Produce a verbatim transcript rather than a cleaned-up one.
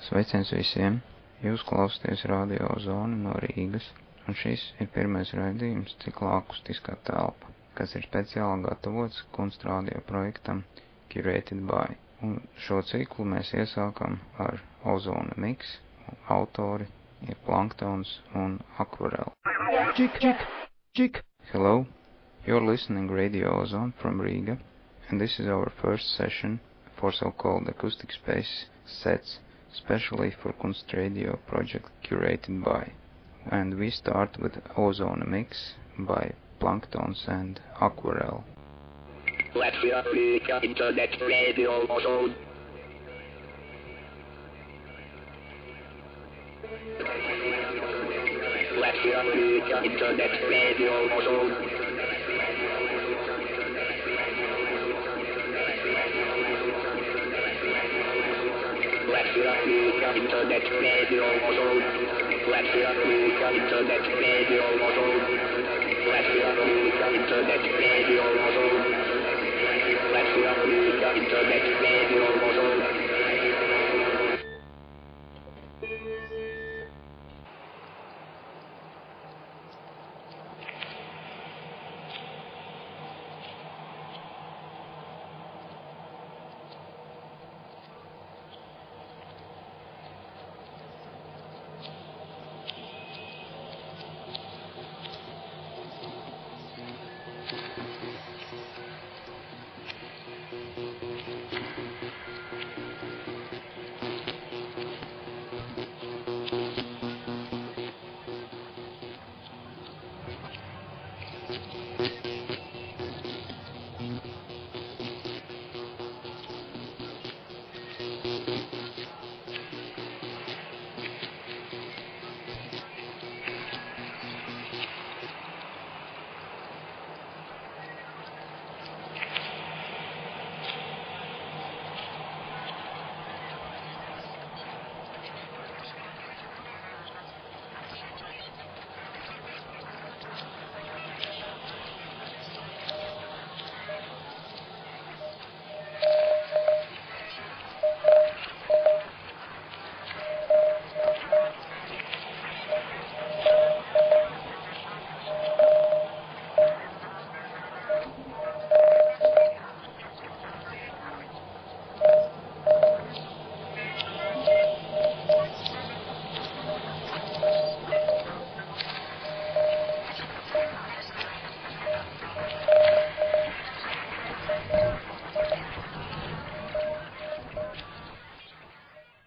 Sveiciens visiem! Jūs klausāties Radio Zona no Rīgas, un šis ir pirmais raidījums ciklā Akustiskā telpa, kas ir speciāli gatavots Kunstradio projektam Curated by. Un šo ciklu mēs iesākam ar Ozona Mix, autori ir Planktons un Aquarelle. Chick, chick, chick. Hello, you're listening Radio Ozone from Riga, and this is our first session for so-called acoustic space sets, especially for Kunstradio project Curated by. And we start with Ozone Mix by Planktons and Aquarelle. Let's hear Riga Internet Radio Ozone. Let's hear Riga Internet Radio Ozone. Let's hear Riga Internet Radio Ozone. Let's hear Riga Internet Radio Ozone. Let's hear Riga Internet Radio Ozone. Let's hear Riga Internet Radio Ozone.